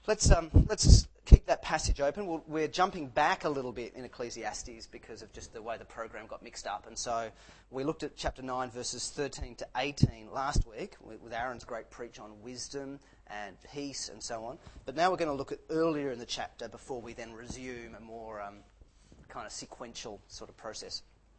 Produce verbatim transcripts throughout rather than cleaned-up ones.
Let's um, let's keep that passage open. We'll, we're jumping back a little bit in Ecclesiastes because of just the way the program got mixed up. And so we looked at chapter nine, verses thirteen to eighteen last week with Aaron's great preach on wisdom and peace and so on. But now we're going to look at earlier in the chapter before we then resume a more um, kind of sequential sort of process.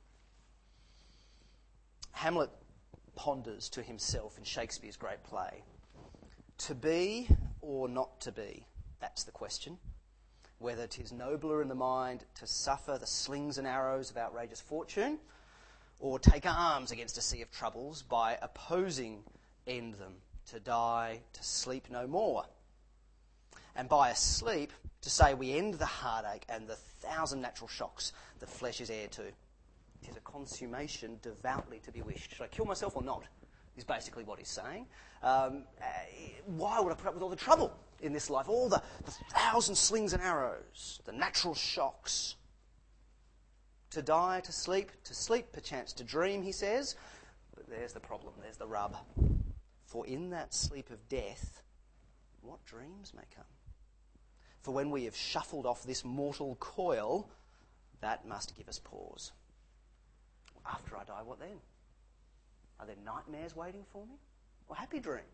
Hamlet ponders to himself in Shakespeare's great play, to be or not to be, that's the question. Whether 'tis nobler in the mind to suffer the slings and arrows of outrageous fortune, or take arms against a sea of troubles by opposing end them, to die, to sleep no more. And by a sleep, to say we end the heartache and the thousand natural shocks the flesh is heir to. 'Tis a consummation devoutly to be wished. Should I kill myself or not? Is basically what he's saying. Um, uh, why would I put up with all the trouble in this life? All the, the thousand slings and arrows, the natural shocks. To die, to sleep, to sleep, perchance to dream, he says. But there's the problem, there's the rub. For in that sleep of death, what dreams may come? For when we have shuffled off this mortal coil, that must give us pause. After I die, what then? Are there nightmares waiting for me? Or happy dreams?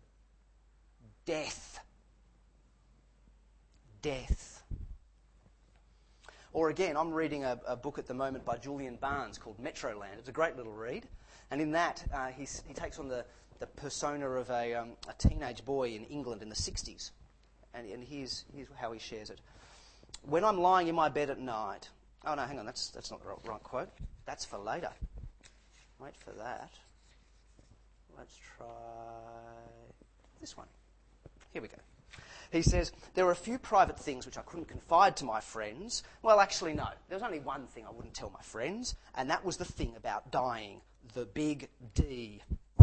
Death. Death. Or again, I'm reading a, a book at the moment by Julian Barnes called Metroland. It's a great little read. And in that, uh, he's, he takes on the, the persona of a, um, a teenage boy in England in the sixties. And, and here's, here's how he shares it. When I'm lying in my bed at night... Oh, no, hang on, that's, that's not the right, right quote. That's for later. Wait for that. Let's try this one. Here we go. He says, there are a few private things which I couldn't confide to my friends. Well, actually, no. There was only one thing I wouldn't tell my friends, and that was the thing about dying. The big D.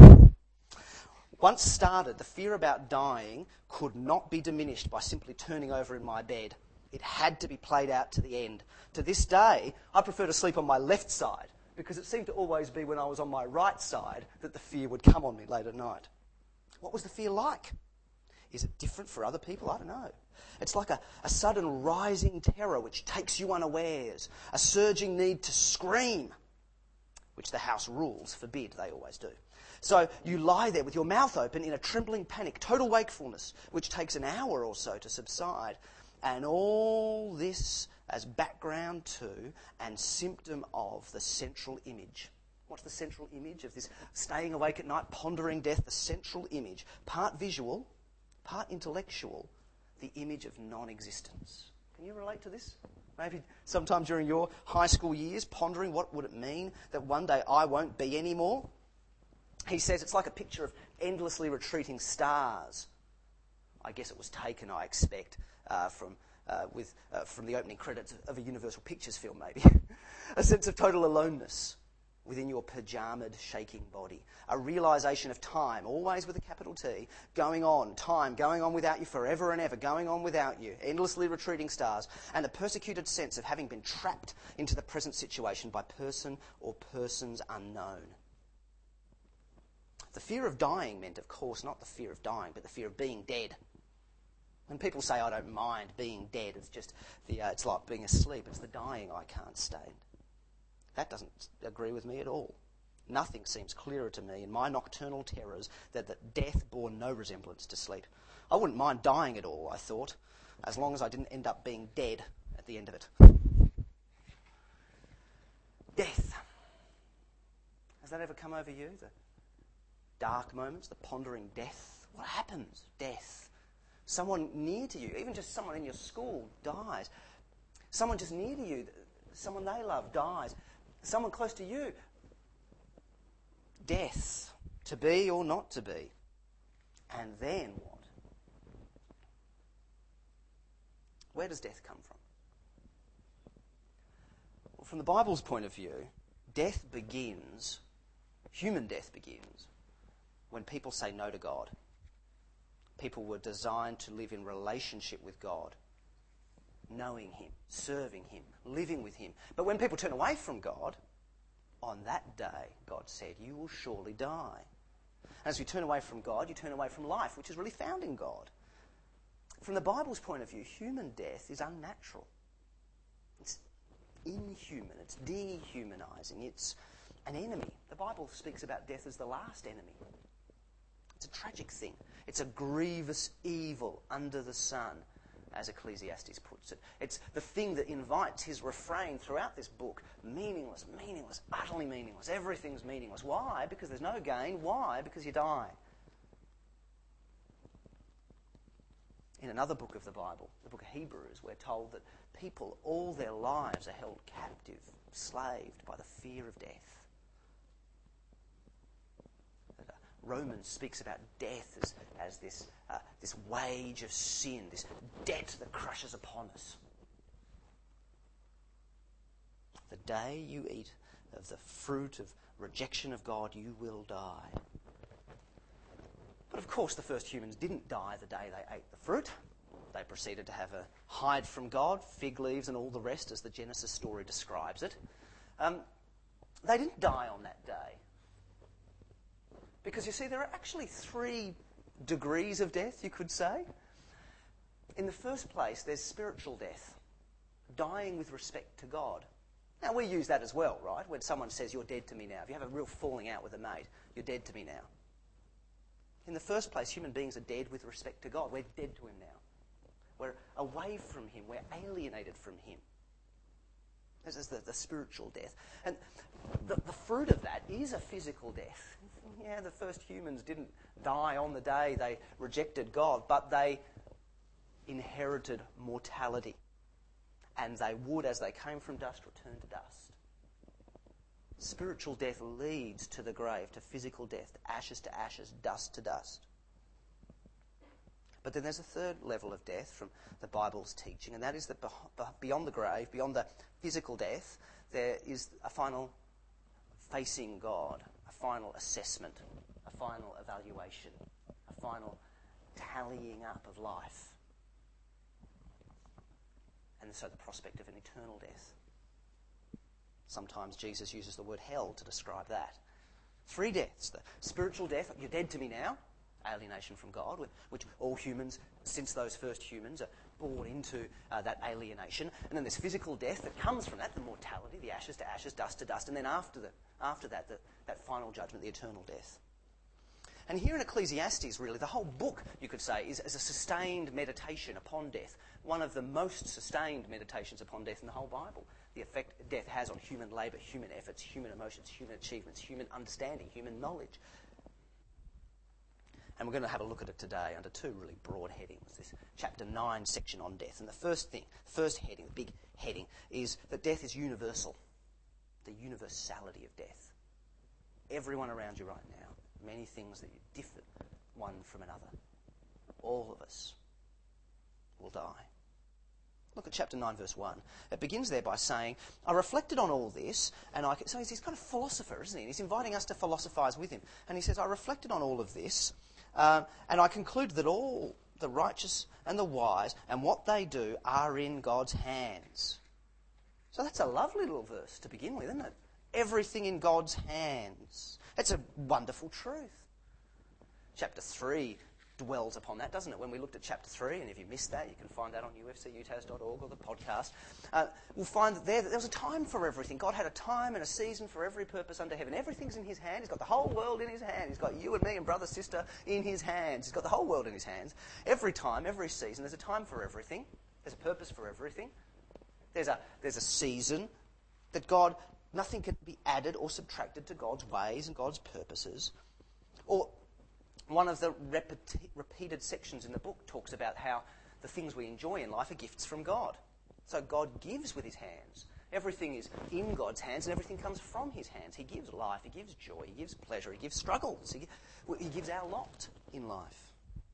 Once started, the fear about dying could not be diminished by simply turning over in my bed. It had to be played out to the end. To this day, I prefer to sleep on my left side, because it seemed to always be when I was on my right side that the fear would come on me late at night. What was the fear like? Is it different for other people? I don't know. It's like a, a sudden rising terror which takes you unawares, a surging need to scream, which the house rules forbid, they always do. So you lie there with your mouth open in a trembling panic, total wakefulness, which takes an hour or so to subside. And all this as background to and symptom of the central image. What's the central image of this staying awake at night, pondering death? The central image, part visual, part intellectual, the image of non-existence. Can you relate to this? Maybe sometime during your high school years, pondering what would it mean that one day I won't be anymore? He says it's like a picture of endlessly retreating stars. I guess it was taken, I expect, uh, from uh, with uh, from the opening credits of a Universal Pictures film, maybe. A sense of total aloneness within your pyjamaed, shaking body. A realisation of time, always with a capital T, going on, time going on without you forever and ever, going on without you, endlessly retreating stars, and a persecuted sense of having been trapped into the present situation by person or persons unknown. The fear of dying meant, of course, not the fear of dying, but the fear of being dead. When people say, I don't mind being dead, it's just the uh, it's like being asleep. It's the dying I can't stand. That doesn't agree with me at all. Nothing seems clearer to me in my nocturnal terrors that, that death bore no resemblance to sleep. I wouldn't mind dying at all, I thought, as long as I didn't end up being dead at the end of it. Death. Has that ever come over you? The dark moments, the pondering death? What happens? Death. Someone near to you, even just someone in your school, dies. Someone just near to you, someone they love, dies. Someone close to you. Death. To be or not to be. And then what? Where does death come from? Well, from the Bible's point of view, death begins, human death begins, when people say no to God. People were designed to live in relationship with God, knowing Him, serving Him, living with Him. But when people turn away from God, on that day, God said, you will surely die. And as we turn away from God, you turn away from life, which is really found in God. from the Bible's point of view, human death is unnatural. It's inhuman. It's dehumanising. It's an enemy. The Bible speaks about death as the last enemy. It's a tragic thing. It's a grievous evil under the sun, as Ecclesiastes puts it. It's the thing that invites his refrain throughout this book. Meaningless, meaningless, utterly meaningless. Everything's meaningless. Why? Because there's no gain. Why? Because you die. In another book of the Bible, the book of Hebrews, we're told that people all their lives are held captive, slaved by the fear of death. Romans speaks about death as, as this, uh, this wage of sin, this debt that crushes upon us. The day you eat of the fruit of rejection of God, you will die. But of course the first humans didn't die the day they ate the fruit. They proceeded to have a hide from God, fig leaves and all the rest, as the Genesis story describes it. Um, they didn't die on that day. Because you see, there are actually three degrees of death, you could say. In the first place, there's spiritual death, dying with respect to God. Now, we use that as well, right? When someone says, you're dead to me now. If you have a real falling out with a mate, you're dead to me now. In the first place, human beings are dead with respect to God. We're dead to him now. We're away from him. We're alienated from him. This is the, the spiritual death. And the, the fruit of that is a physical death. Yeah, the first humans didn't die on the day they rejected God, but they inherited mortality. And they would, as they came from dust, return to dust. Spiritual death leads to the grave, to physical death, ashes to ashes, dust to dust. But then there's a third level of death from the Bible's teaching, and that is that beyond the grave, beyond the physical death, there is a final facing God, a final assessment, a final evaluation, a final tallying up of life. And so the prospect of an eternal death. Sometimes Jesus uses the word hell to describe that. Three deaths. The spiritual death, you're dead to me now, alienation from God, which all humans, since those first humans, are born into uh, that alienation. And then there's physical death that comes from that, the mortality, the ashes to ashes, dust to dust. And then after, the, after that, the, that final judgment, the eternal death. And here in Ecclesiastes, really, the whole book, you could say, is, is a sustained meditation upon death. One of the most sustained meditations upon death in the whole Bible. The effect death has on human labour, human efforts, human emotions, human achievements, human understanding, human knowledge. And we're going to have a look at it today under two really broad headings. This chapter nine section on death. And the first thing, first heading, the big heading, is that death is universal. The universality of death. Everyone around you right now. Many things that differ one from another. All of us will die. Look at chapter nine, verse one. It begins there by saying, I reflected on all this, and I... So he's, he's kind of philosopher, isn't he? He's inviting us to philosophise with him. And he says, I reflected on all of this, um, and I concluded that all the righteous and the wise and what they do are in God's hands. So that's a lovely little verse to begin with, isn't it? Everything in God's hands. It's a wonderful truth. Chapter three dwells upon that, doesn't it? When we looked at chapter three, and if you missed that, you can find that on u f c u t a s dot org or the podcast. Uh, we'll find that there, that there was a time for everything. God had a time and a season for every purpose under heaven. Everything's in his hand. He's got the whole world in his hand. He's got you and me and brother, sister in his hands. He's got the whole world in his hands. Every time, every season, there's a time for everything. There's a purpose for everything. There's a, there's a season that God... Nothing can be added or subtracted to God's ways and God's purposes. Or one of the repeti- repeated sections in the book talks about how the things we enjoy in life are gifts from God. So God gives with his hands. Everything is in God's hands and everything comes from his hands. He gives life, he gives joy, he gives pleasure, he gives struggles. He, he gives our lot in life.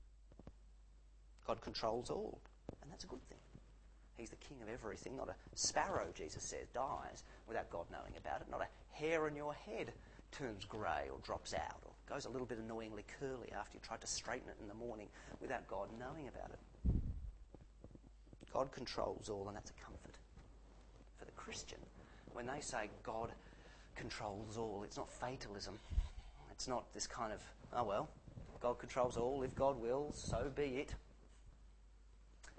God controls all, and that's a good thing. He's the king of everything. Not a sparrow, Jesus says, dies without God knowing about it. Not a hair on your head turns grey or drops out or goes a little bit annoyingly curly after you tried to straighten it in the morning without God knowing about it. God controls all, and that's a comfort. For the Christian, when they say God controls all, it's not fatalism. It's not this kind of, oh well, God controls all. If God wills, so be it.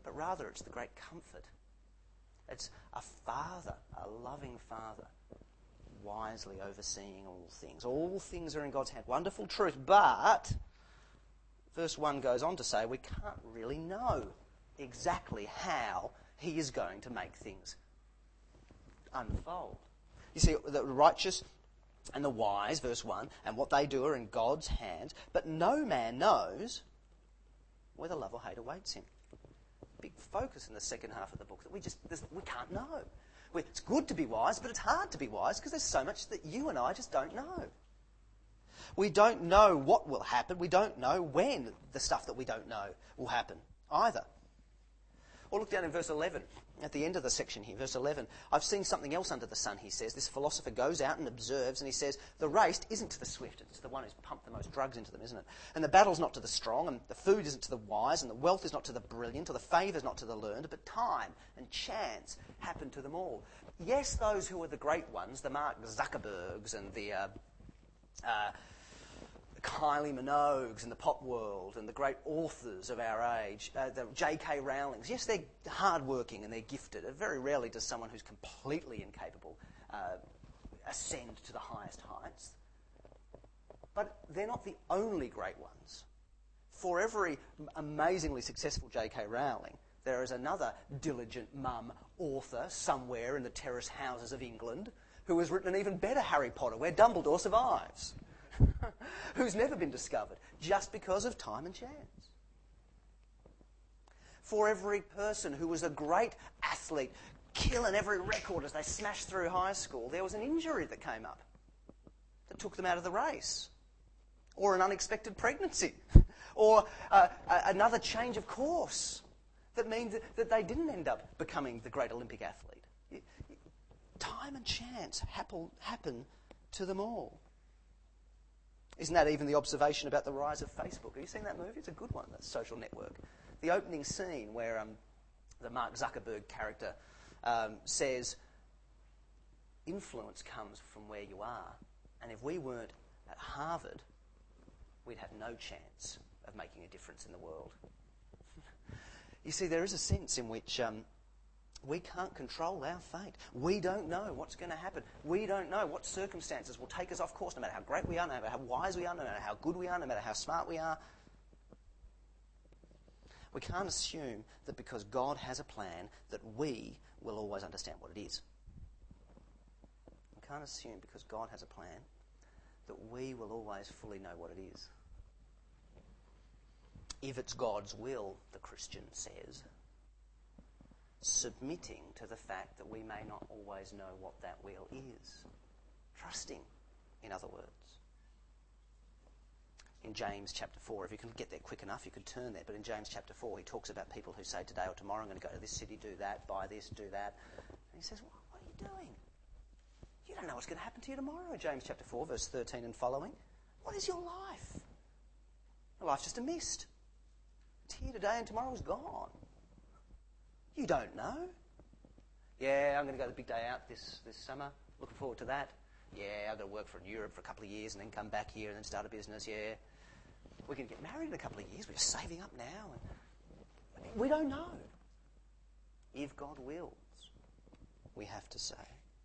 but rather it's the great comfort. It's a father, a loving father, wisely overseeing all things. All things are in God's hand. Wonderful truth, but verse one goes on to say we can't really know exactly how he is going to make things unfold. You see, the righteous and the wise, verse one, and what they do are in God's hands, but no man knows whether love or hate awaits him. Big focus in the second half of the book that we just we can't know. We, it's good to be wise, but it's hard to be wise because there's so much that you and I just don't know. We don't know what will happen. We don't know when the stuff that we don't know will happen either. Or look down in verse eleven, at the end of the section here, verse eleven. I've seen something else under the sun, he says. This philosopher goes out and observes, and he says, the race isn't to the swift, it's to the one who's pumped the most drugs into them, isn't it? And the battle's not to the strong, and the food isn't to the wise, and the wealth is not to the brilliant, or the favour's not to the learned, but time and chance happen to them all. Yes, those who are the great ones, the Mark Zuckerbergs and the uh, uh, Kylie Minogues in the pop world and the great authors of our age, uh, the J K Rowlings, yes, they're hardworking and they're gifted. Very rarely does someone who's completely incapable uh, ascend to the highest heights. But they're not the only great ones. For every amazingly successful J K Rowling, there is another diligent mum author somewhere in the terrace houses of England who has written an even better Harry Potter, where Dumbledore survives. Who's never been discovered, just because of time and chance. For every person who was a great athlete, killing every record as they smashed through high school, there was an injury that came up that took them out of the race. Or an unexpected pregnancy. Or uh, another change of course that means that they didn't end up becoming the great Olympic athlete. Time and chance happen, happen to them all. Isn't that even the observation about the rise of Facebook? Have you seen that movie? It's a good one, that Social Network. The opening scene where um, the Mark Zuckerberg character um, says, influence comes from where you are. And if we weren't at Harvard, we'd have no chance of making a difference in the world. You see, there is a sense in which um, we can't control our fate. We don't know what's going to happen. We don't know what circumstances will take us off course, no matter how great we are, no matter how wise we are, no matter how good we are, no matter how smart we are. We can't assume that because God has a plan that we will always understand what it is. We can't assume because God has a plan that we will always fully know what it is. If it's God's will, the Christian says, submitting to the fact that we may not always know what that will is. Trusting, in other words. In James chapter four, if you can get there quick enough, you could turn there, but in James chapter four, he talks about people who say, today or tomorrow I'm going to go to this city, do that, buy this, do that. And he says, well, what are you doing? You don't know what's going to happen to you tomorrow. James chapter four, verse thirteen and following. What is your life? Your life's just a mist. It's here today and tomorrow's gone. You don't know. Yeah, I'm going to go to the big day out this, this summer. Looking forward to that. Yeah, I've got to work for Europe for a couple of years and then come back here and then start a business. Yeah. We can get married in a couple of years. We're just saving up now. And we don't know. If God wills, we have to say.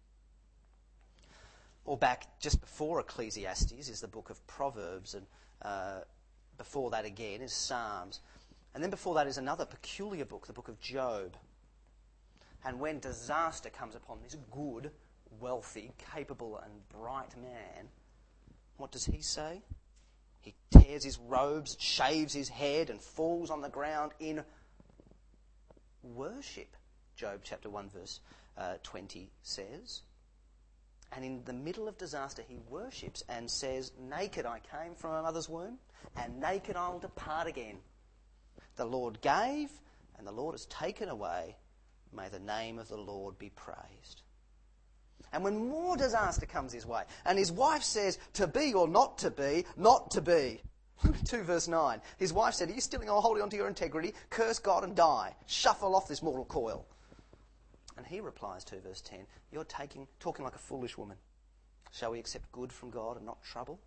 Or back just before Ecclesiastes is the book of Proverbs, and uh, before that again is Psalms. And then before that is another peculiar book, the book of Job. And when disaster comes upon this good, wealthy, capable and bright man, what does he say? He tears his robes, shaves his head and falls on the ground in worship. Job chapter one verse uh, twenty says. And in the middle of disaster he worships and says, naked I came from my mother's womb, and naked I'll depart again. The Lord gave, and the Lord has taken away. May the name of the Lord be praised. And when more disaster comes his way, and his wife says, to be or not to be, not to be. two verse nine. His wife said, are you still holding on to your integrity? Curse God and die. Shuffle off this mortal coil. And he replies, two verse ten, you're taking, talking like a foolish woman. Shall we accept good from God and not trouble?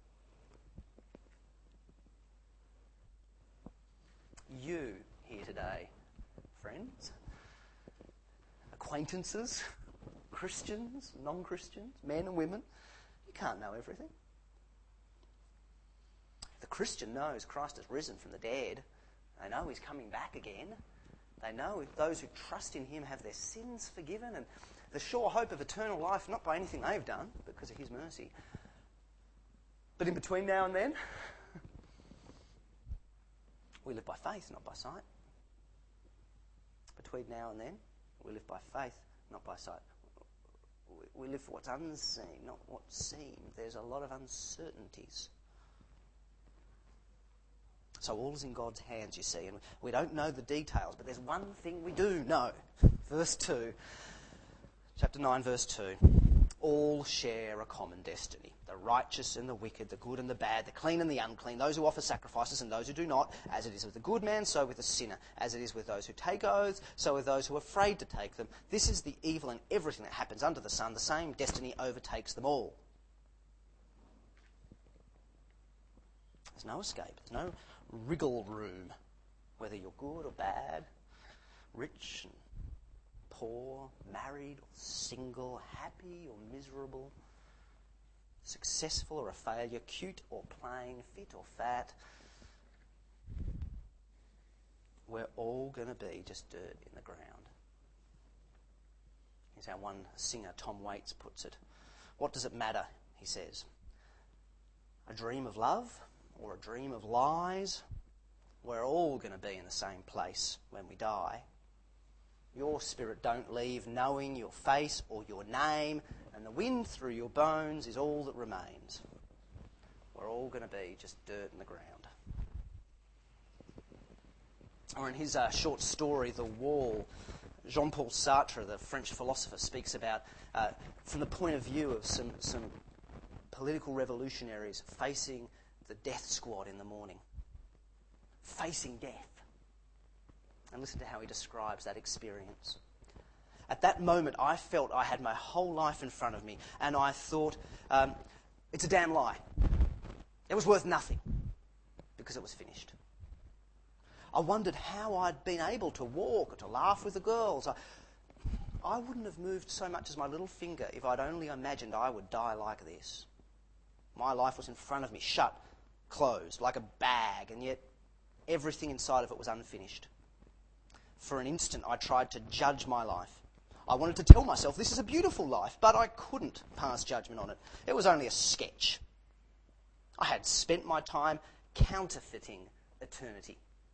You here today, friend, friends, acquaintances, Christians, non-Christians, men and women. You can't know everything. The Christian knows Christ has risen from the dead. They know he's coming back again. They know those who trust in him have their sins forgiven and the sure hope of eternal life, not by anything they've done, but because of his mercy. But in between now and then, we live by faith, not by sight. Between now and then, we live by faith, not by sight. We live for what's unseen, not what's seen. There's a lot of uncertainties. So all is in God's hands, you see, and we don't know the details, but there's one thing we do know. Verse two, chapter nine, verse two. All share a common destiny. The righteous and the wicked, the good and the bad, the clean and the unclean, those who offer sacrifices and those who do not. As it is with the good man, so with the sinner. As it is with those who take oaths, so with those who are afraid to take them. This is the evil in everything that happens under the sun. The same destiny overtakes them all. There's no escape. There's no wriggle room. Whether you're good or bad, rich and poor, married or single, happy or miserable, successful or a failure, cute or plain, fit or fat. We're all going to be just dirt in the ground. Here's how one singer, Tom Waits, puts it. What does it matter, he says? A dream of love or a dream of lies? We're all going to be in the same place when we die. Your spirit don't leave knowing your face or your name, and the wind through your bones is all that remains. We're all going to be just dirt in the ground. Or in his uh, short story, The Wall, Jean-Paul Sartre, the French philosopher, speaks about, uh, from the point of view of some, some political revolutionaries facing the death squad in the morning. Facing death. And listen to how he describes that experience. At that moment, I felt I had my whole life in front of me, and I thought, um, it's a damn lie. It was worth nothing, because it was finished. I wondered how I'd been able to walk or to laugh with the girls. I, I wouldn't have moved so much as my little finger if I'd only imagined I would die like this. My life was in front of me, shut, closed, like a bag, and yet everything inside of it was unfinished. For an instant, I tried to judge my life. I wanted to tell myself this is a beautiful life, but I couldn't pass judgment on it. It was only a sketch. I had spent my time counterfeiting eternity.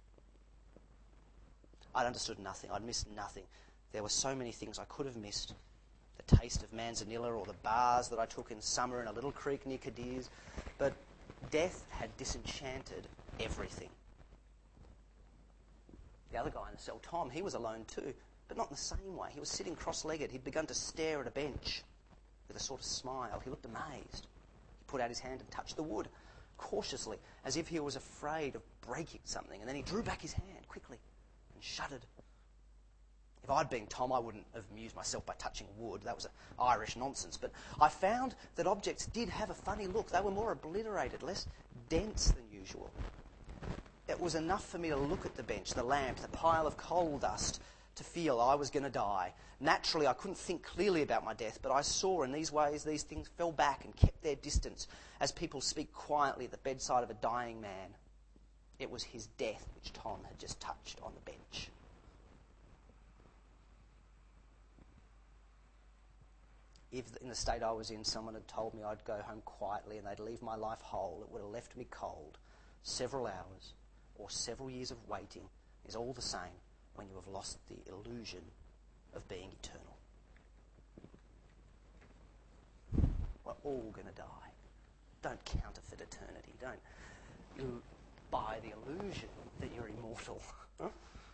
I'd understood nothing. I'd missed nothing. There were so many things I could have missed. The taste of manzanilla or the bars that I took in summer in a little creek near Cadiz. But death had disenchanted everything. The other guy in the cell, Tom, he was alone too, but not in the same way. He was sitting cross-legged. He'd begun to stare at a bench with a sort of smile. He looked amazed. He put out his hand and touched the wood, cautiously, as if he was afraid of breaking something. And then he drew back his hand quickly and shuddered. If I'd been Tom, I wouldn't have amused myself by touching wood. That was Irish nonsense. But I found that objects did have a funny look. They were more obliterated, less dense than usual. It was enough for me to look at the bench, the lamp, the pile of coal dust, to feel I was going to die. Naturally, I couldn't think clearly about my death, but I saw in these ways these things fell back and kept their distance, as people speak quietly at the bedside of a dying man. It was his death which Tom had just touched on the bench. If in the state I was in, someone had told me I'd go home quietly and they'd leave my life whole, it would have left me cold. Several hours or several years of waiting is all the same when you have lost the illusion of being eternal. We're all going to die. Don't counterfeit eternity. Don't you buy the illusion that you're immortal. Huh?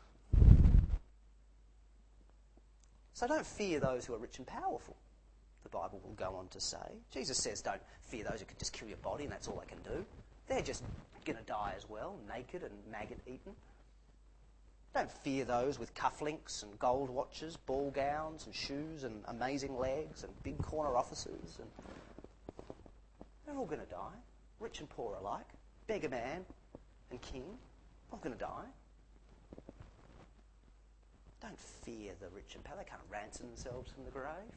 So don't fear those who are rich and powerful, the Bible will go on to say. Jesus says don't fear those who can just kill your body and that's all they can do. They're just going to die as well, naked and maggot-eaten. Don't fear those with cufflinks and gold watches, ball gowns and shoes and amazing legs and big corner offices. And they're all going to die, rich and poor alike, beggar man and king, all going to die. Don't don't fear the rich and powerful. They can't ransom themselves from the grave.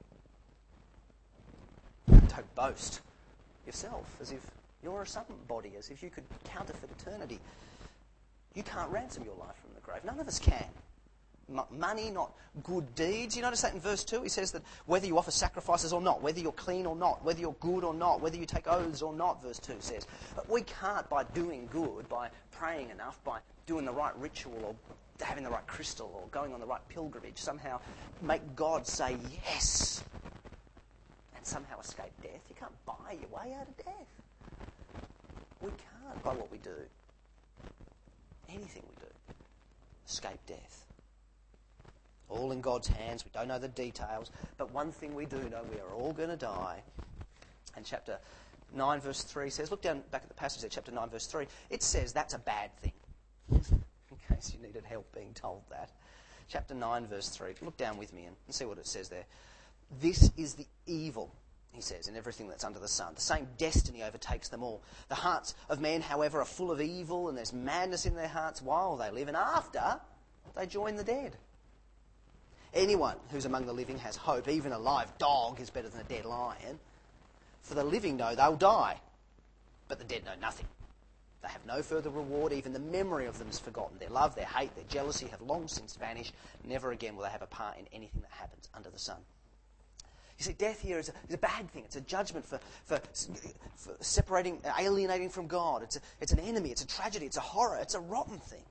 Don't boast yourself as if you're a somebody, as if you could counterfeit eternity. You can't ransom your life from the grave. None of us can. Not money, not good deeds. You notice that in verse two? He says that whether you offer sacrifices or not, whether you're clean or not, whether you're good or not, whether you take oaths or not, verse two says. But we can't, by doing good, by praying enough, by doing the right ritual or having the right crystal or going on the right pilgrimage, somehow make God say yes and somehow escape death. You can't buy your way out of death. We can't, by what we do, anything we do, escape death. All in God's hands. We don't know the details, but one thing we do know, we are all going to die. And chapter nine verse three says, look down back at the passage there, chapter nine verse three, it says that's a bad thing. In case you needed help being told that. Chapter nine verse three, look down with me and see what it says there. This is the evil, he says, in everything that's under the sun. The same destiny overtakes them all. The hearts of men, however, are full of evil, and there's madness in their hearts while they live, and after they join the dead. Anyone who's among the living has hope. Even a live dog is better than a dead lion. For the living know they'll die, but the dead know nothing. They have no further reward. Even the memory of them is forgotten. Their love, their hate, their jealousy have long since vanished. Never again will they have a part in anything that happens under the sun. You see, death here is a, is a bad thing. It's a judgment for, for, for separating, alienating from God. It's, a, it's an enemy. It's a tragedy. It's a horror. It's a rotten thing.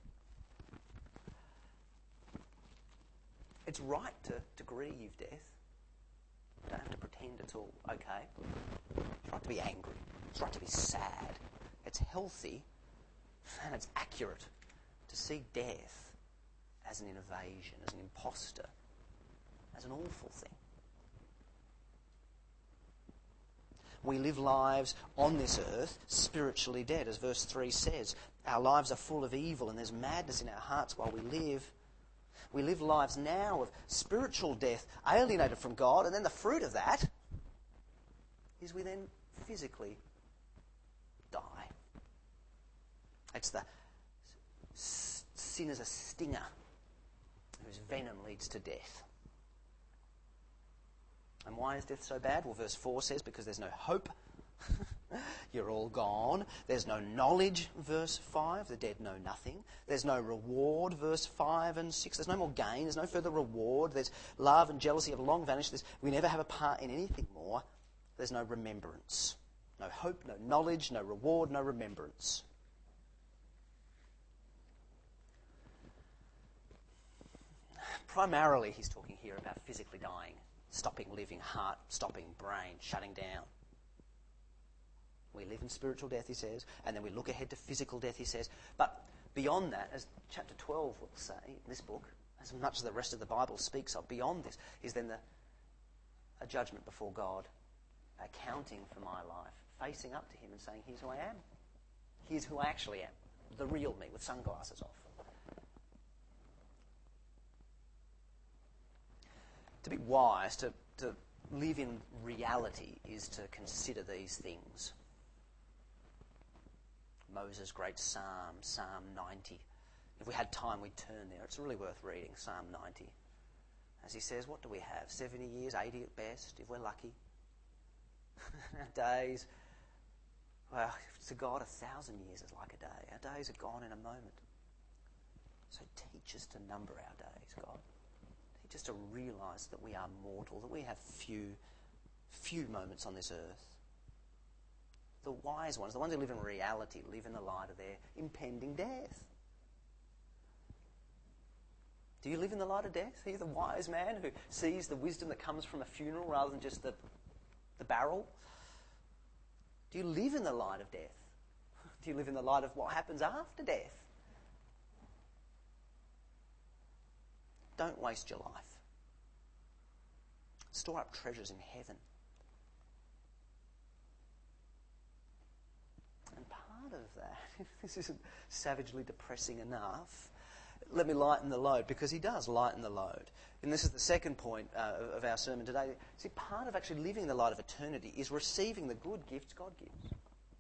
It's right to, to grieve death. You don't have to pretend it's all okay. It's right to be angry. It's right to be sad. It's healthy and it's accurate to see death as an invasion, as an imposter, as an awful thing. We live lives on this earth spiritually dead, as verse three says. Our lives are full of evil and there's madness in our hearts while we live. We live lives now of spiritual death, alienated from God, and then the fruit of that is we then physically die. It's the sin as a stinger whose venom leads to death. And why is death so bad? Well, verse four says, because there's no hope. You're all gone. There's no knowledge, verse five. The dead know nothing. There's no reward, verse five and six. There's no more gain. There's no further reward. There's love and jealousy have long vanished. There's, we never have a part in anything more. There's no remembrance. No hope, no knowledge, no reward, no remembrance. Primarily, he's talking here about physically dying, stopping living, heart stopping, brain shutting down. We live in spiritual death, he says, and then we look ahead to physical death, he says. But beyond that, as chapter twelve will say in this book, as much as the rest of the Bible speaks of, beyond this is then the, a judgment before God, accounting for my life, facing up to him and saying, here's who I am. Here's who I actually am. The real me with sunglasses off. To be wise, to, to live in reality, is to consider these things. Moses' great psalm, Psalm ninety. If we had time, we'd turn there. It's really worth reading, Psalm ninety. As he says, what do we have? seventy years, eighty at best, if we're lucky. Our days, well, to God, a thousand years is like a day. Our days are gone in a moment. So teach us to number our days, God. Teach us to realise that we are mortal, that we have few, few moments on this earth. The wise ones, the ones who live in reality, live in the light of their impending death. Do you live in the light of death? Are you the wise man who sees the wisdom that comes from a funeral rather than just the, the barrel? Do you live in the light of death? Do you live in the light of what happens after death? Don't waste your life. Store up treasures in heaven. And part of that, if this isn't savagely depressing enough, let me lighten the load, because he does lighten the load. And this is the second point uh, of our sermon today. See, part of actually living the light of eternity is receiving the good gifts God gives.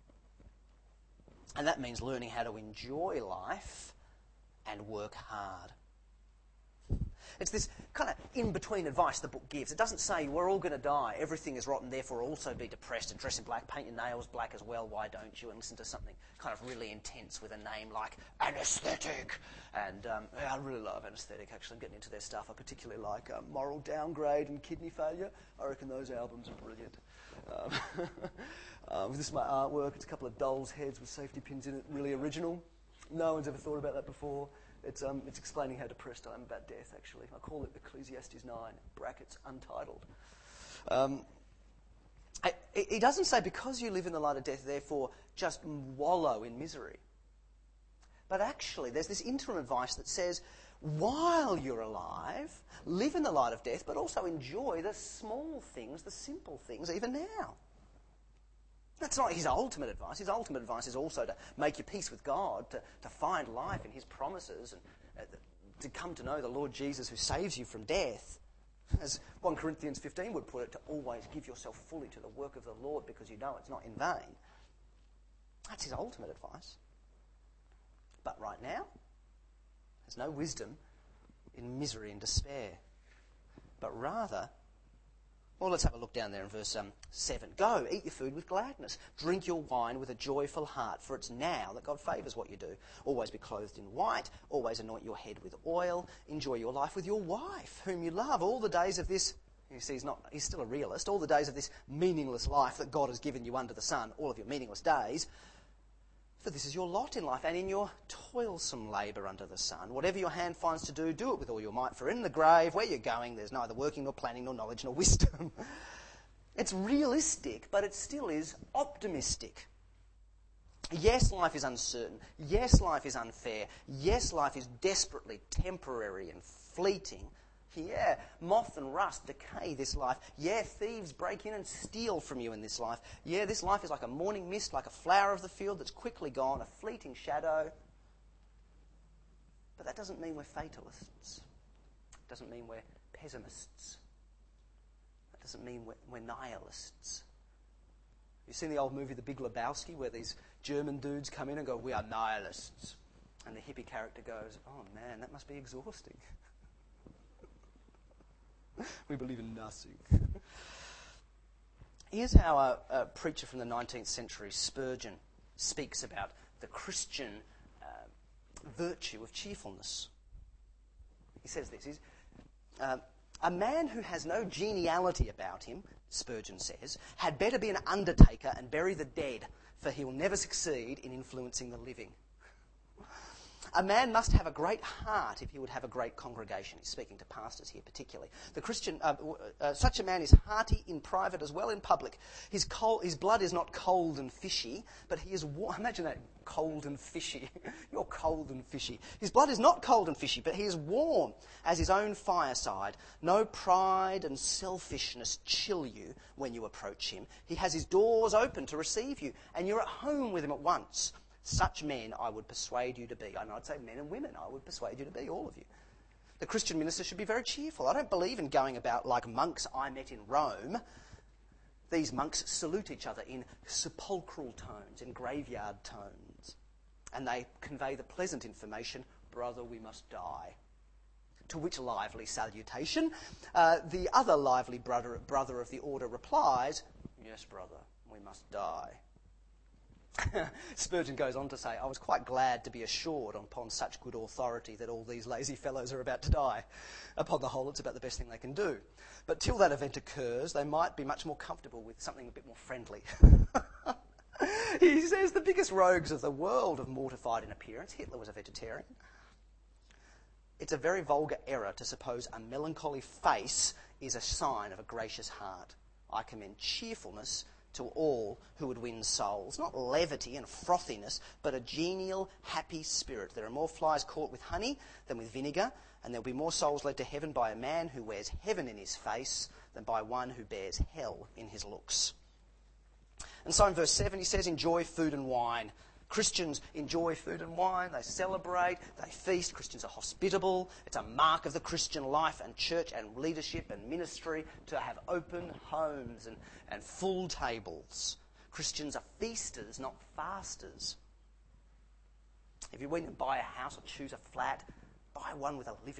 And that means learning how to enjoy life and work hard. It's this kind of in-between advice the book gives. It doesn't say we're all going to die, everything is rotten, therefore also be depressed and dress in black, paint your nails black as well, why don't you? And listen to something kind of really intense with a name like Anaesthetic. And um, yeah, I really love Anaesthetic, actually. I'm getting into their stuff. I particularly like um, Moral Downgrade and Kidney Failure. I reckon those albums are brilliant. Um, um, this is my artwork. It's a couple of dolls' heads with safety pins in it, really original. No one's ever thought about that before. It's um, it's explaining how depressed I am about death, actually. I call it Ecclesiastes nine, brackets, untitled. Um, I, he doesn't say because you live in the light of death, therefore just wallow in misery. But actually, there's this interim advice that says, while you're alive, live in the light of death, but also enjoy the small things, the simple things, even now. That's not his ultimate advice. His ultimate advice is also to make your peace with God, to, to find life in his promises, and uh, to come to know the Lord Jesus who saves you from death. As First Corinthians fifteen would put it, to always give yourself fully to the work of the Lord because you know it's not in vain. That's his ultimate advice. But right now, there's no wisdom in misery and despair. But rather, well, let's have a look down there in verse um, seven. Go, eat your food with gladness. Drink your wine with a joyful heart, for it's now that God favours what you do. Always be clothed in white. Always anoint your head with oil. Enjoy your life with your wife, whom you love, all the days of this... You see, he's, not, he's still a realist. All the days of this meaningless life that God has given you under the sun, all of your meaningless days. For this is your lot in life, and in your toilsome labour under the sun. Whatever your hand finds to do, do it with all your might. For in the grave, where you're going, there's neither working nor planning nor knowledge nor wisdom. It's realistic, but it still is optimistic. Yes, life is uncertain. Yes, life is unfair. Yes, life is desperately temporary and fleeting. Yeah, moth and rust decay this life. Yeah, thieves break in and steal from you in this life. Yeah, this life is like a morning mist, like a flower of the field that's quickly gone, a fleeting shadow. But that doesn't mean we're fatalists. It doesn't mean we're pessimists. That doesn't mean we're, we're nihilists. You've seen the old movie The Big Lebowski, where these German dudes come in and go, we are nihilists. And the hippie character goes, oh man, that must be exhausting. We believe in nothing. Here's how a, a preacher from the nineteenth century, Spurgeon, speaks about the Christian uh, virtue of cheerfulness. He says this, he's, uh, a man who has no geniality about him, Spurgeon says, had better be an undertaker and bury the dead, for he will never succeed in influencing the living. A man must have a great heart if he would have a great congregation. He's speaking to pastors here particularly. The Christian, uh, uh, such a man is hearty in private as well in public. His, cold, his blood is not cold and fishy, but he is warm. Imagine that, cold and fishy. You're cold and fishy. His blood is not cold and fishy, but he is warm as his own fireside. No pride and selfishness chill you when you approach him. He has his doors open to receive you, and you're at home with him at once. Such men I would persuade you to be. And I'd say men and women I would persuade you to be, all of you. The Christian minister should be very cheerful. I don't believe in going about like monks I met in Rome. These monks salute each other in sepulchral tones, in graveyard tones. And they convey the pleasant information, brother, we must die. To which lively salutation, uh, the other lively brother, brother of the order replies, yes, brother, we must die. Spurgeon goes on to say, I was quite glad to be assured upon such good authority that all these lazy fellows are about to die. Upon the whole, it's about the best thing they can do. But till that event occurs, they might be much more comfortable with something a bit more friendly. He says the biggest rogues of the world have mortified in appearance. Hitler was a vegetarian. It's a very vulgar error to suppose a melancholy face is a sign of a gracious heart. I commend cheerfulness to all who would win souls. Not levity and frothiness, but a genial, happy spirit. There are more flies caught with honey than with vinegar, and there will be more souls led to heaven by a man who wears heaven in his face than by one who bears hell in his looks. And so in verse seven he says, enjoy food and wine. Christians enjoy food and wine, they celebrate, they feast. Christians are hospitable. It's a mark of the Christian life and church and leadership and ministry to have open homes and, and full tables. Christians are feasters, not fasters. If you went and buy a house or choose a flat, buy one with a living room.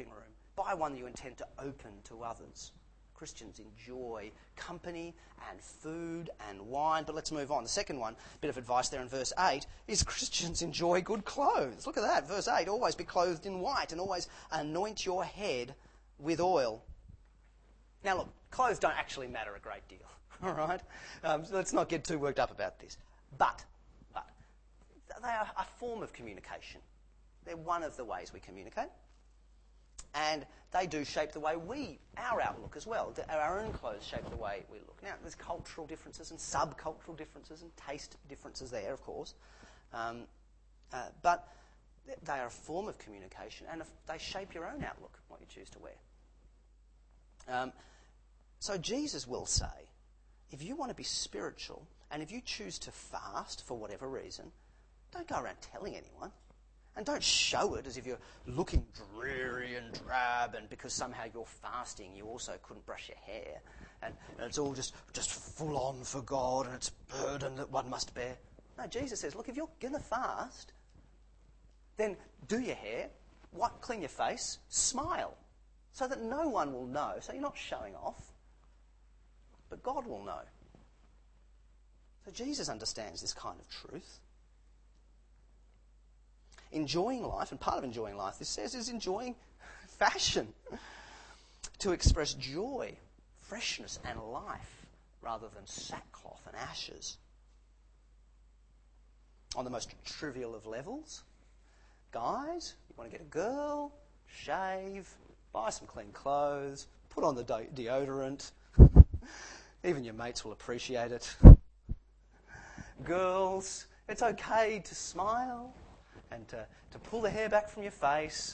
Buy one that you intend to open to others. Christians enjoy company and food and wine. But let's move on. The second one, bit of advice there in verse eight, is Christians enjoy good clothes. Look at that. Verse eight, always be clothed in white and always anoint your head with oil. Now look, clothes don't actually matter a great deal. All right? Um, so let's not get too worked up about this. But, but, they are a form of communication. They're one of the ways we communicate. And they do shape the way we, our outlook as well. Our own clothes shape the way we look. Now, there's cultural differences and subcultural differences and taste differences there, of course. Um, uh, but they are a form of communication, and they shape your own outlook, what you choose to wear. Um, so Jesus will say, if you want to be spiritual, and if you choose to fast for whatever reason, don't go around telling anyone. And don't show it as if you're looking dreary and drab, and because somehow you're fasting, you also couldn't brush your hair. And, and it's all just, just full on for God, and it's a burden that one must bear. No, Jesus says, look, if you're going to fast, then do your hair, wipe, clean your face, smile, so that no one will know. So you're not showing off, but God will know. So Jesus understands this kind of truth. Enjoying life, and part of enjoying life, this says, is enjoying fashion. To express joy, freshness and life, rather than sackcloth and ashes. On the most trivial of levels, guys, you want to get a girl, shave, buy some clean clothes, put on the de- deodorant. Even your mates will appreciate it. Girls, it's okay to smile and to, to pull the hair back from your face,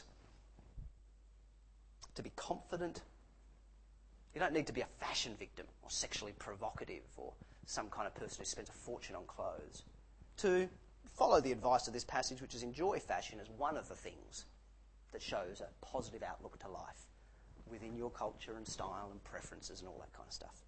to be confident. You don't need to be a fashion victim or sexually provocative or some kind of person who spends a fortune on clothes. To follow the advice of this passage, which is enjoy fashion as one of the things that shows a positive outlook to life within your culture and style and preferences and all that kind of stuff.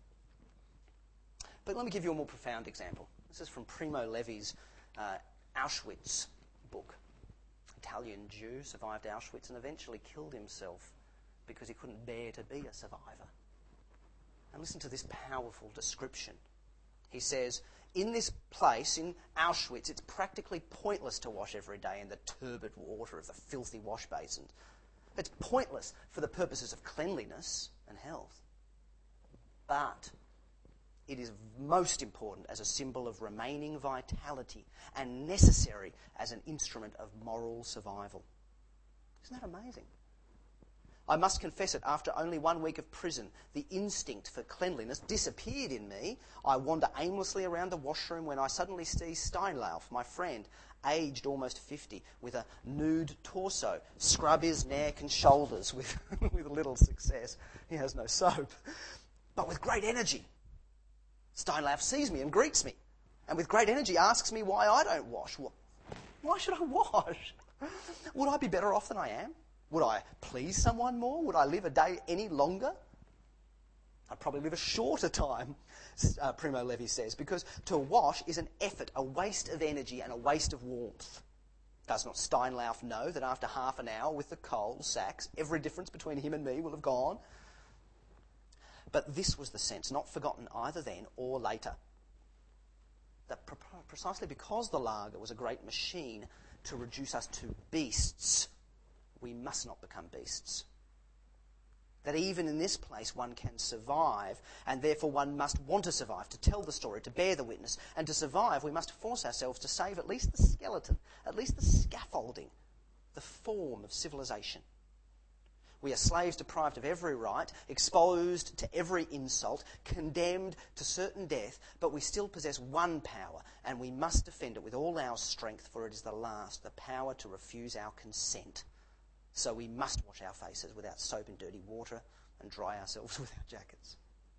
But let me give you a more profound example. This is from Primo Levi's uh, Auschwitz book. Italian Jew, survived Auschwitz and eventually killed himself because he couldn't bear to be a survivor. And listen to this powerful description. He says, in this place, in Auschwitz, it's practically pointless to wash every day in the turbid water of the filthy wash basins. It's pointless for the purposes of cleanliness and health. But it is most important as a symbol of remaining vitality and necessary as an instrument of moral survival. Isn't that amazing? I must confess it, after only one week of prison, the instinct for cleanliness disappeared in me. I wander aimlessly around the washroom when I suddenly see Steinlauf, my friend, aged almost fifty, with a nude torso, scrub his neck and shoulders with, with little success. He has no soap, but with great energy. Steinlauf sees me and greets me, and with great energy asks me why I don't wash. Why should I wash? Would I be better off than I am? Would I please someone more? Would I live a day any longer? I'd probably live a shorter time, uh, Primo Levi says, because to wash is an effort, a waste of energy and a waste of warmth. Does not Steinlauf know that after half an hour with the coal sacks, every difference between him and me will have gone? But this was the sense, not forgotten either then or later, that pre- precisely because the lager was a great machine to reduce us to beasts, we must not become beasts. That even in this place one can survive, and therefore one must want to survive, to tell the story, to bear the witness. And to survive, we must force ourselves to save at least the skeleton, at least the scaffolding, the form of civilization. We are slaves deprived of every right, exposed to every insult, condemned to certain death, but we still possess one power, and we must defend it with all our strength, for it is the last, the power to refuse our consent. So we must wash our faces without soap and dirty water and dry ourselves with our jackets.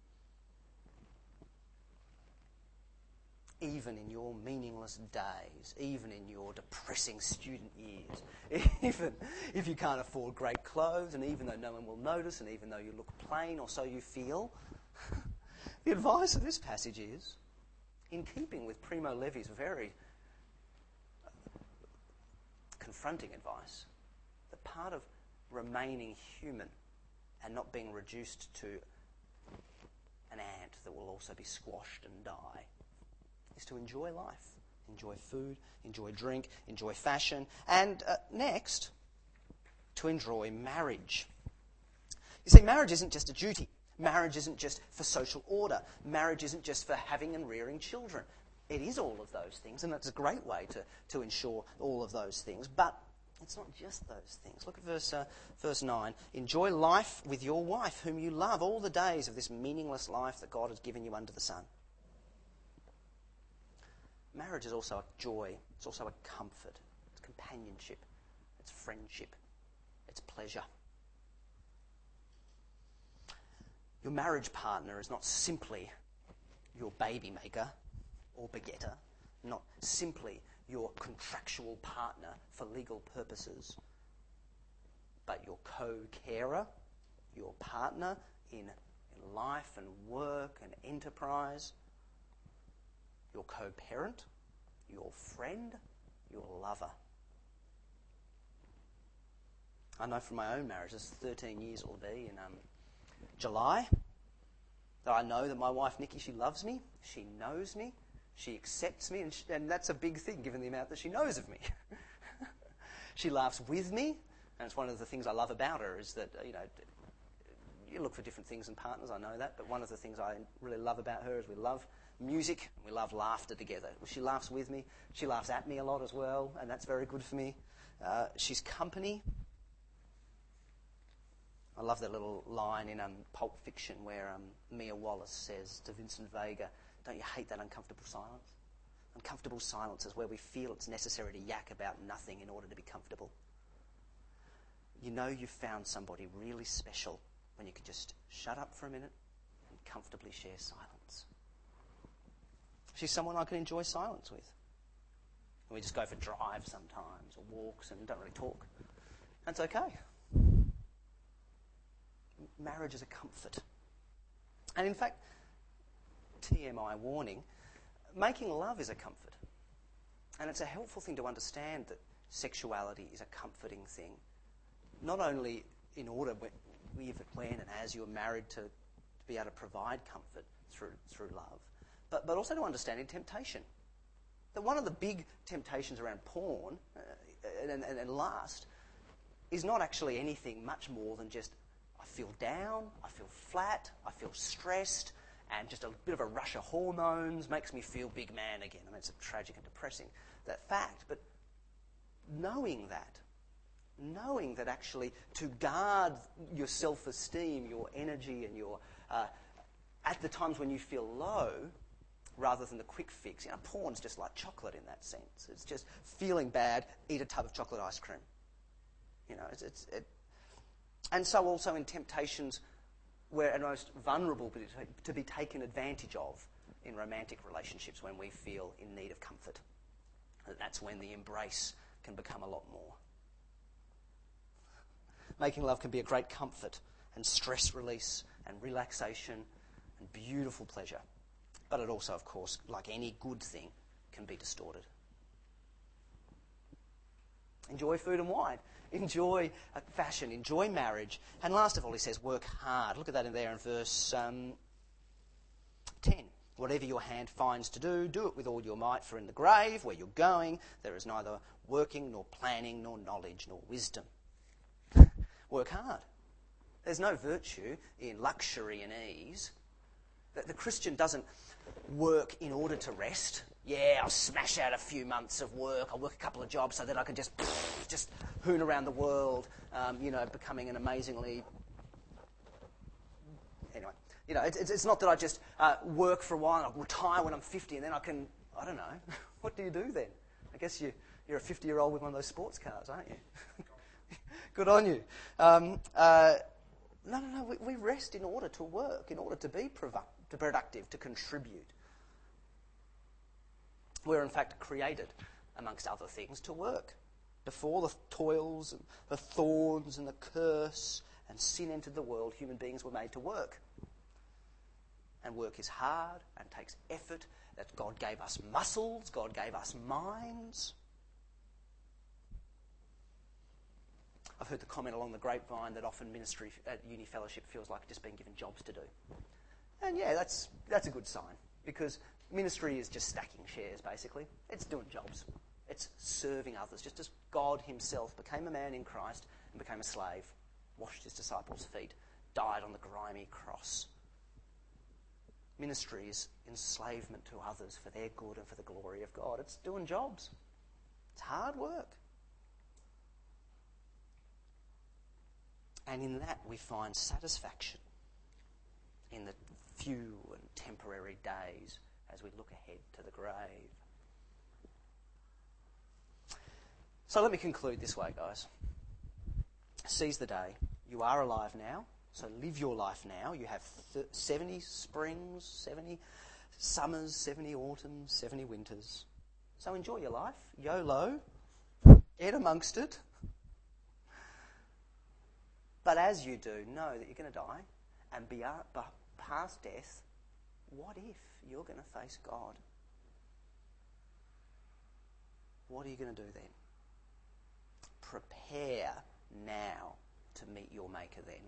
Even in your meaningless days, even in your depressing student years, even if you can't afford great clothes, and even though no one will notice, and even though you look plain or so you feel, the advice of this passage is, in keeping with Primo Levi's very confronting advice, that part of remaining human and not being reduced to an ant that will also be squashed and die, is to enjoy life. Enjoy food, enjoy drink, enjoy fashion, and uh, next, to enjoy marriage. You see, marriage isn't just a duty. Marriage isn't just for social order. Marriage isn't just for having and rearing children. It is all of those things, and it's a great way to, to ensure all of those things. But it's not just those things. Look at verse, uh, verse nine. Enjoy life with your wife, whom you love, all the days of this meaningless life that God has given you under the sun. Marriage is also a joy. It's also a comfort. It's companionship. It's friendship. It's pleasure. Your marriage partner is not simply your baby maker or begetter, not simply your contractual partner for legal purposes, but your co-carer, your partner in, in life and work and enterprise, your co-parent, your friend, your lover. I know from my own marriage, this thirteen years it will be in um, July, that I know that my wife Nikki, she loves me, she knows me, she accepts me, and, she, and that's a big thing given the amount that she knows of me. She laughs with me, and it's one of the things I love about her is that, you know, you look for different things in partners, I know that, but one of the things I really love about her is we love music, and we love laughter together. She laughs with me, she laughs at me a lot as well, and that's very good for me. Uh, she's company. I love that little line in um, Pulp Fiction where um, Mia Wallace says to Vincent Vega, "Don't you hate that uncomfortable silence?" Uncomfortable silence is where we feel it's necessary to yak about nothing in order to be comfortable. You know you've found somebody really special when you can just shut up for a minute and comfortably share silence. She's someone I can enjoy silence with. And we just go for drives sometimes or walks and don't really talk. That's okay. Marriage is a comfort. And in fact, T M I warning, making love is a comfort. And it's a helpful thing to understand that sexuality is a comforting thing. Not only in order, if, when and as you're married to, to be able to provide comfort through through love, but, but also to understand in temptation. That one of the big temptations around porn uh, and, and, and lust is not actually anything much more than just I feel down, I feel flat, I feel stressed, and just a bit of a rush of hormones makes me feel big man again. I mean, it's a tragic and depressing that fact, but knowing that, knowing that actually to guard your self-esteem, your energy, and your uh, at the times when you feel low, rather than the quick fix. You know, porn's just like chocolate in that sense. It's just feeling bad, eat a tub of chocolate ice cream. You know, it's, it's it, and so also in temptations we're most vulnerable to be taken advantage of in romantic relationships when we feel in need of comfort. That's when the embrace can become a lot more. Making love can be a great comfort and stress release and relaxation and beautiful pleasure. But it also, of course, like any good thing, can be distorted. Enjoy food and wine. Enjoy fashion. Enjoy marriage. And last of all, he says, work hard. Look at that in there in verse um, ten. Whatever your hand finds to do, do it with all your might, for in the grave where you're going, there is neither working nor planning nor knowledge nor wisdom. Work hard. There's no virtue in luxury and ease. The, the Christian doesn't work in order to rest. Yeah, I'll smash out a few months of work. I'll work a couple of jobs so that I can just just hoon around the world, um, you know, becoming an amazingly... Anyway, you know, it's, it's not that I just uh, work for a while and I'll retire when I'm fifty and then I can... I don't know. What do you do then? I guess you, you're a fifty-year-old with one of those sports cars, aren't you? Good on you. Um, uh, no, no, no. We, we rest in order to work, in order to be provu- to productive, to contribute. We're in fact created, amongst other things, to work. Before the toils and the thorns and the curse and sin entered the world, human beings were made to work. And work is hard and takes effort. That God gave us muscles, God gave us minds. I've heard the comment along the grapevine that often ministry at Uni Fellowship feels like just being given jobs to do. And yeah, that's that's a good sign, because ministry is just stacking shares, basically. It's doing jobs. It's serving others, just as God himself became a man in Christ and became a slave, washed his disciples' feet, died on the grimy cross. Ministry is enslavement to others for their good and for the glory of God. It's doing jobs. It's hard work. And in that we find satisfaction in the few and temporary days as we look ahead to the grave. So let me conclude this way, guys. Seize the day. You are alive now, so live your life now. You have th- seventy springs, seventy summers, seventy autumns, seventy winters. So enjoy your life. YOLO. Get amongst it. But as you do, know that you're going to die, and be, uh, but past death, what if you're going to face God? What are you going to do then? Prepare now to meet your Maker then.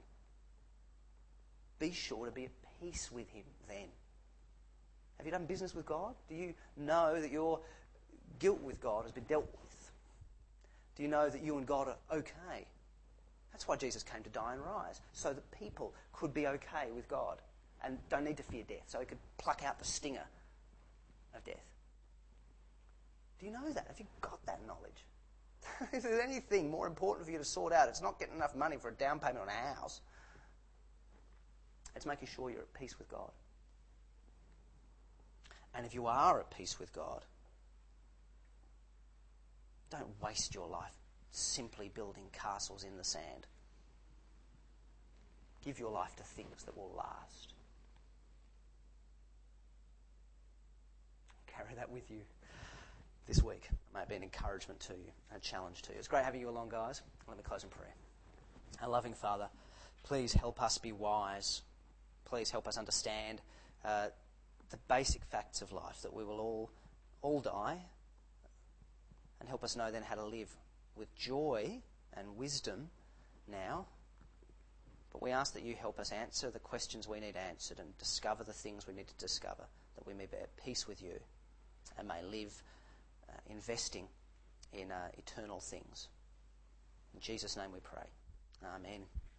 Be sure to be at peace with him then. Have you done business with God? Do you know that your guilt with God has been dealt with? Do you know that you and God are okay? That's why Jesus came to die and rise, so that people could be okay with God and don't need to fear death, so he could pluck out the stinger of death. Do you know that? Have you got that knowledge? If there's anything more important for you to sort out, it's not getting enough money for a down payment on a house. It's making sure you're at peace with God. And if you are at peace with God, don't waste your life simply building castles in the sand. Give your life to things that will last. Carry that with you this week. It may be an encouragement to you, a challenge to you. It's great having you along, guys. Let me close in prayer. Our loving Father, please help us be wise. Please help us understand uh, the basic facts of life, that we will all, all die, and help us know then how to live with joy and wisdom now. But we ask that you help us answer the questions we need answered and discover the things we need to discover, that we may be at peace with you and may live uh, investing in uh, eternal things. In Jesus' name we pray. Amen.